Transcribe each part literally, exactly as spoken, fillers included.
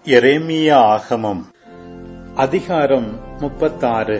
எரேமியா ஆகமம் அதிகாரம் முப்பத்தாறு.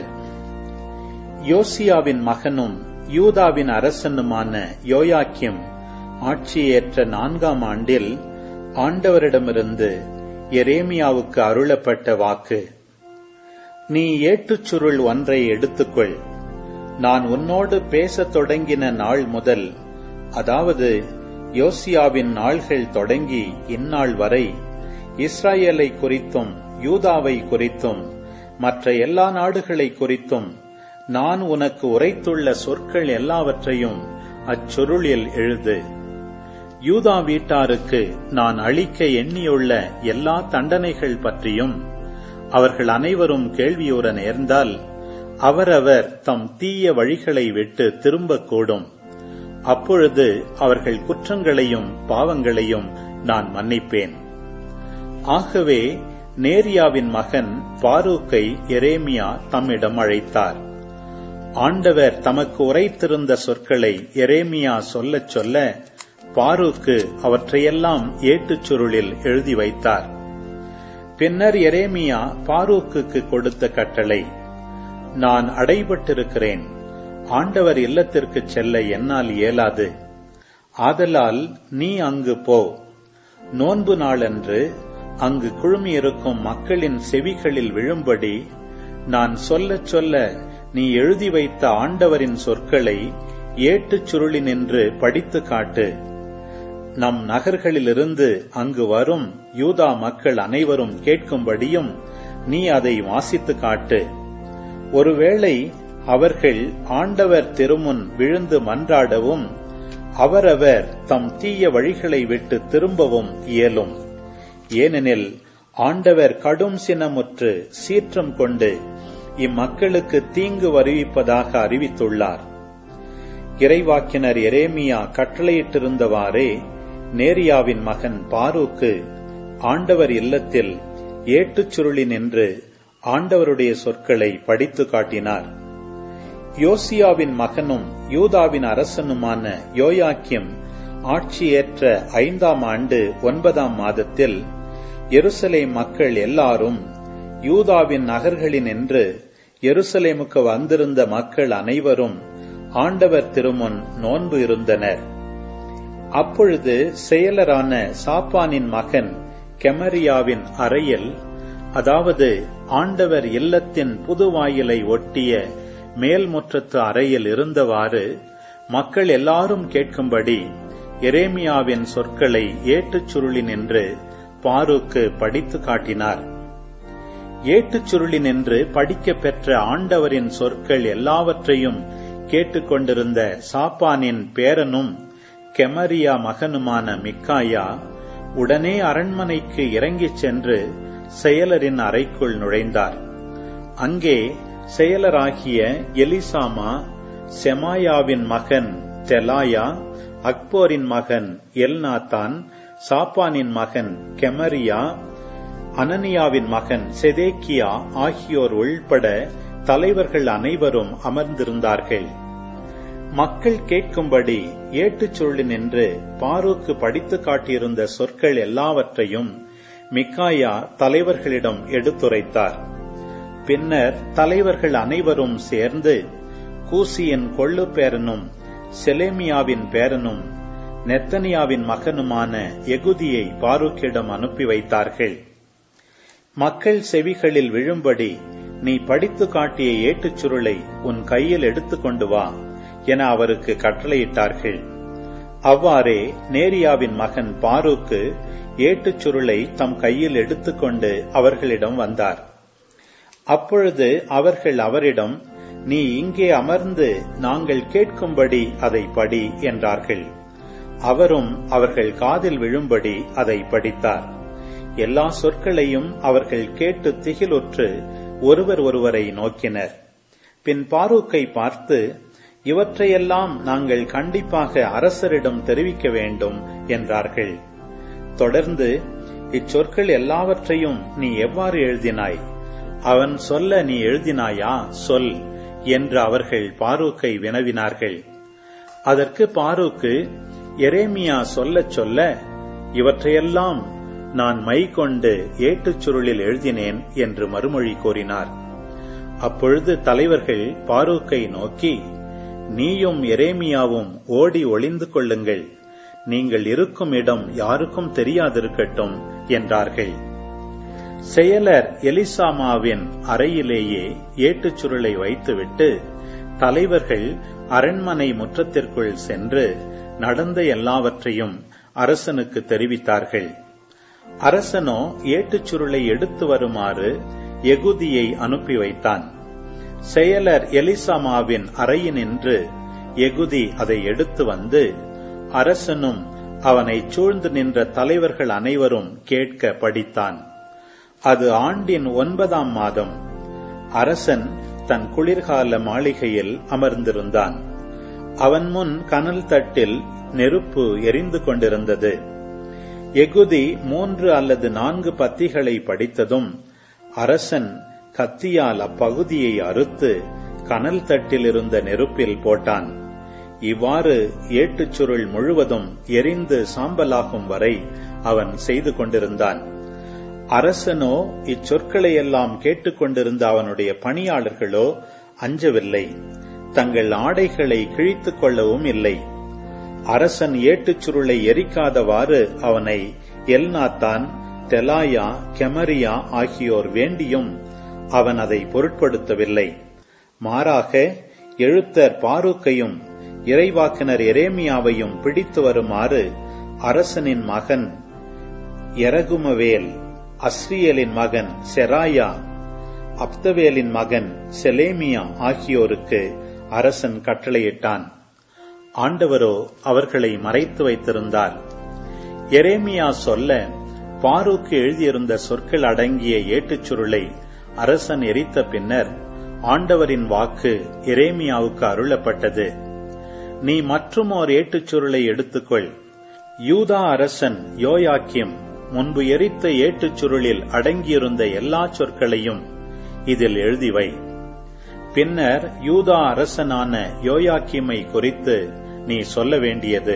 யோசியாவின் மகனும் யூதாவின் அரசனுமான யோயாக்கிம் ஆட்சியேற்ற நான்காம் ஆண்டில் ஆண்டவரிடமிருந்து எரேமியாவுக்கு அருளப்பட்ட வாக்கு. நீ ஏட்டுச் சுருள் ஒன்றை எடுத்துக்கொள். நான் உன்னோடு பேசத் தொடங்கின நாள் முதல், அதாவது யோசியாவின் நாள்கள் தொடங்கி இந்நாள் வரை, இஸ்ராயேலை குறித்தும் யூதாவை குறித்தும் மற்ற எல்லா நாடுகளை குறித்தும் நான் உனக்கு உரைத்துள்ள சொற்கள் எல்லாவற்றையும் அச்சுருளில் எழுது. யூதா வீட்டாருக்கு நான் அளிக்க எண்ணியுள்ள எல்லா தண்டனைகள் பற்றியும் அவர்கள் அனைவரும் கேள்வியுற நேர்ந்தால், அவரவர் தம் தீய வழிகளை விட்டு திரும்பக்கூடும். அப்பொழுது அவர்கள் குற்றங்களையும் பாவங்களையும் நான் மன்னிப்பேன். ஆகவே நேரியாவின் மகன் பாரூக்கை எரேமியா தம்மிடம் அழைத்தார். ஆண்டவர் தமக்கு உரைத்திருந்த சொற்களை எரேமியா சொல்லச் சொல்ல பாரூக்கு அவற்றையெல்லாம் ஏட்டுச் சுருளில் எழுதி வைத்தார். பின்னர் எரேமியா பாரூக்குக்கு கொடுத்த கட்டளை, நான் அடைபட்டிருக்கிறேன். ஆண்டவர் இல்லத்திற்கு செல்ல என்னால் இயலாது. ஆதலால் நீ அங்கு போ. நோன்பு நாளன்று அங்கு குழுமியிருக்கும் மக்களின் செவிகளில் விழும்படி நான் சொல்லச் சொல்ல நீ எழுதி வைத்த ஆண்டவரின் சொற்களை ஏட்டுச் சுருளினின்று படித்து காட்டு. நம் நகர்களிலிருந்து அங்கு வரும் யூதா மக்கள் அனைவரும் கேட்கும்படியும் நீ அதை வாசித்து காட்டு. ஒருவேளை அவர்கள் ஆண்டவர் திருமுன் விழுந்து மன்றாடவும் அவரவர் தம் தீய வழிகளை விட்டு திரும்பவும் இயலும். ஏனெனில் ஆண்டவர் கடும் சினமுற்று சீற்றம் கொண்டு இம்மக்களுக்கு தீங்கு வருவிப்பதாக அறிவித்துள்ளார். இறைவாக்கினர் எரேமியா கட்டளையிட்டிருந்தவாறே நேரியாவின் மகன் பாரூக்கு ஆண்டவர் இல்லத்தில் ஏட்டுச் சுருளினின்று ஆண்டவருடைய சொற்களை படித்து காட்டினார். யோசியாவின் மகனும் யூதாவின் அரசனுமான யோயாக்கிம் ஆட்சியேற்ற ஐந்தாம் ஆண்டு ஒன்பதாம் மாதத்தில் எருசலேம் மக்கள் எல்லாரும் யூதாவின் நகர்களினின்று எருசலேமுக்கு வந்திருந்த மக்கள் அனைவரும் ஆண்டவர் திருமுன் நோன்பு இருந்தனர். அப்பொழுது செயலரான சாப்பானின் மகன் கெமரியாவின் அறையில், அதாவது ஆண்டவர் இல்லத்தின் புதுவாயிலை ஒட்டிய மேல்முற்றத்து அறையில் இருந்தவாறு மக்கள் எல்லாரும் கேட்கும்படி எரேமியாவின் சொற்களை ஏட்டுச் சுருளினின்று பாரூக்கு படித்து காட்டினார். ஏட்டுச் சுருளினின்று படிக்கப் பெற்ற ஆண்டவரின் சொற்கள் எல்லாவற்றையும் கேட்டுக்கொண்டிருந்த சாப்பானின் பேரனும் கெமரியா மகனுமான மிக்காயா உடனே அரண்மனைக்கு இறங்கிச் சென்று செயலரின் அறைக்குள் நுழைந்தார். அங்கே செயலராகிய எலிசாமா, செமாயாவின் மகன் தெலாயா, அக்போரின் மகன் எல்நாத்தான், சாப்பானின் மகன் கெமரியா, அனனியாவின் மகன் செதேக்கியா ஆகியோர் உள்பட தலைவர்கள் அனைவரும் அமர்ந்திருந்தார்கள். மக்கள் கேட்கும்படி ஏட்டுச் சுருளினின்று பாரூக்கு படித்து காட்டியிருந்த சொற்கள் எல்லாவற்றையும் மிக்காயா தலைவர்களிடம் எடுத்துரைத்தார். பின்னர் தலைவர்கள் அனைவரும் சேர்ந்து கூசியின் கொள்ளு பேரனும் செலேமியாவின் பேரனும் நெத்தனியாவின் மகனுமான எகுதியை பாரூக்கிடம் அனுப்பி வைத்தார்கள். மக்கள் செவிகளில் விழும்படி நீ படித்து காட்டிய ஏட்டுச் சுருளை உன் கையில் எடுத்துக்கொண்டு வா என அவருக்கு கட்டளையிட்டார்கள். அவ்வாறே நேரியாவின் மகன் பாரூக்கு ஏட்டுச் சுருளை தம் கையில் எடுத்துக்கொண்டு அவர்களிடம் வந்தார். அப்பொழுது அவர்கள் அவரிடம், நீ இங்கே அமர்ந்து நாங்கள் கேட்கும்படி அதை படி என்றார்கள். அவரும் அவர்கள் காதில் விழும்படி அதை படித்தார். எல்லா சொற்களையும் அவர்கள் கேட்டு திகிலுற்று ஒருவர் ஒருவரை நோக்கினர். பின் பாரூக்கை பார்த்து, இவற்றையெல்லாம் நாங்கள் கண்டிப்பாக அரசரிடம் தெரிவிக்க வேண்டும் என்றார்கள். தொடர்ந்து, இச்சொற்கள் எல்லாவற்றையும் நீ எவ்வாறு எழுதினாய்? அவன் சொல்ல நீ எழுதினாயா? சொல் என்று அவர்கள் பாரூக்கை வினவினார்கள். அதற்கு பாரூக்கு எரேமியா சொல்லச் சொல்ல, இவற்றையெல்லாம் நான் மை கொண்டு ஏட்டுச் சுருளில் எழுதினேன் என்று மறுமொழி கூறினார். அப்பொழுது தலைவர்கள் பாரூக்கை நோக்கி, நீயும் எரேமியாவும் ஓடி ஒளிந்து கொள்ளுங்கள், நீங்கள் இருக்கும் இடம் யாருக்கும் தெரியாதிருக்கட்டும் என்றார்கள். செயலர் எலிசாமாவின் அறையிலேயே ஏட்டுச் சுருளை வைத்துவிட்டு தலைவர்கள் அரண்மனை முற்றத்திற்குள் சென்று நடந்த எல்லாவற்றையும் அரசனுக்கு தெரிவித்தார்கள். அரசனோ ஏட்டுச் சுருளை எடுத்து வருமாறு எகுதியை அனுப்பி வைத்தான். செயலர் எலிசாமாவின் அறையினின்று எகுதி அதை எடுத்து வந்து அரசனும் அவனை சூழ்ந்து நின்ற தலைவர்கள் அனைவரும் கேட்க படித்தான். அது ஆண்டின் ஒன்பதாம் மாதம். அரசன் தன் குளிர்கால மாளிகையில் அமர்ந்திருந்தான். அவன் முன் கனல் தட்டில் நெருப்பு எரிந்து கொண்டிருந்தது. எகுதி மூன்று அல்லது நான்கு பத்திகளை படித்ததும் அரசன் கத்தியால் அப்பகுதியை அறுத்து கனல் தட்டில் இருந்த நெருப்பில் போட்டான். இவ்வாறு ஏட்டுச் சுருள் முழுவதும் எரிந்து சாம்பலாகும் வரை அவன் செய்து கொண்டிருந்தான். அரசனோ இச்சொற்களையெல்லாம் கேட்டுக்கொண்டிருந்த அவனுடைய பணியாளர்களோ அஞ்சவில்லை, தங்கள் ஆடைகளை கிழித்துக் கொள்ளவும் இல்லை. அரசன் ஏட்டுச் சுருளை எரிக்காதவாறு அவனை எல்நாத்தான், தெலாயா, கெமரியா ஆகியோர் வேண்டியும் அவன் அதை பொருட்படுத்தவில்லை. மாறாக எழுத்தர் பாரூக்கையும் இறைவாக்கினர் எரேமியாவையும் பிடித்து வருமாறு அரசனின் மகன் எரகுமவேல், அஸ்ரியலின் மகன் செராயா, அப்தவேலின் மகன் செலேமியா ஆகியோருக்கு அரசன் கட்டளையிட்டான். ஆண்டவரோ அவர்களை மறைத்து வைத்திருந்தார். எரேமியா சொல்ல பாரூக்கு எழுதியிருந்த சொற்கள் அடங்கிய ஏட்டுச் சுருளை அரசன் எரித்த பின்னர் ஆண்டவரின் வாக்கு எரேமியாவுக்கு அருளப்பட்டது. நீ மற்றுமோர் ஏட்டுச் சுருளை எடுத்துக்கொள். யூதா அரசன் யோயாக்கிம் முன்பு எரித்த ஏட்டுச் சுருளில் அடங்கியிருந்த எல்லா சொற்களையும் இதில் எழுதிவை. பின்னர் யூதா அரசனான யோயாக்கிமை குறித்து நீ சொல்ல வேண்டியது,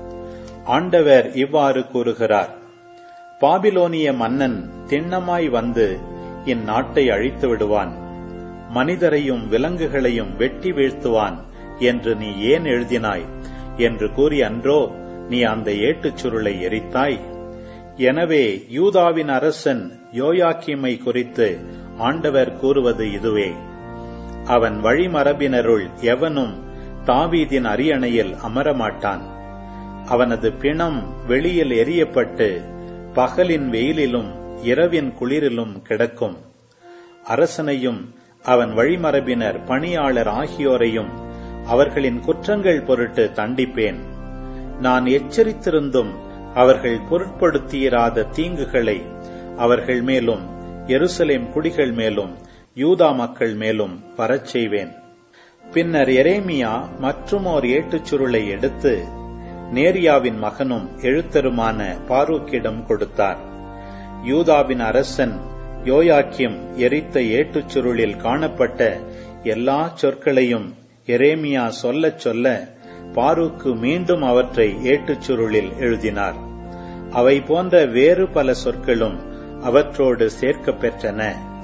ஆண்டவர் இவ்வாறு கூறுகிறார், பாபிலோனிய மன்னன் திண்ணமாய் வந்து இந்நாட்டை அழித்து விடுவான், மனிதரையும் விலங்குகளையும் வெட்டி வீழ்த்துவான் என்று நீ ஏன் எழுதினாய் என்று கூறி அன்றோ நீ அந்த ஏட்டுச் சுருளை எரித்தாய்? எனவே யூதாவின் அரசன் யோயாக்கிமை குறித்து ஆண்டவர் கூறுவது இதுவே, அவன் வழிமரபினருள் எவனும் தாவீதின் அரியணையில் அமரமாட்டான். அவனது பிணம் வெளியில் எரியப்பட்டு பகலின் வெயிலிலும் இரவின் குளிரிலும் கிடக்கும். அரசனையும் அவன் வழிமரபினர் பணியாளர் ஆகியோரையும் அவர்களின் குற்றங்கள் பொருட்டு தண்டிப்பேன். நான் எச்சரித்திருந்தும் அவர்கள் பொருட்படுத்தியிராத தீங்குகளை அவர்கள் மேலும் எருசலேம் குடிகள் மேலும் யூதா மக்கள் மேலும் வரச் செய்வேன். பின்னர் எரேமியா மற்றுமோர் ஏட்டுச் சுருளை எடுத்து நேரியாவின் மகனும் எழுத்தருமான பாரூக்கிடம் கொடுத்தார். யூதாவின் அரசன் யோயாக்கிம் எரித்த ஏட்டுச் சுருளில் காணப்பட்ட எல்லா சொற்களையும் எரேமியா சொல்லச் சொல்ல பாரூக்கு மீண்டும் அவற்றை ஏட்டுச் சுருளில் எழுதினார். அவை போன்ற வேறு பல சொற்களும் அவற்றோடு சேர்க்கப் பெற்றன.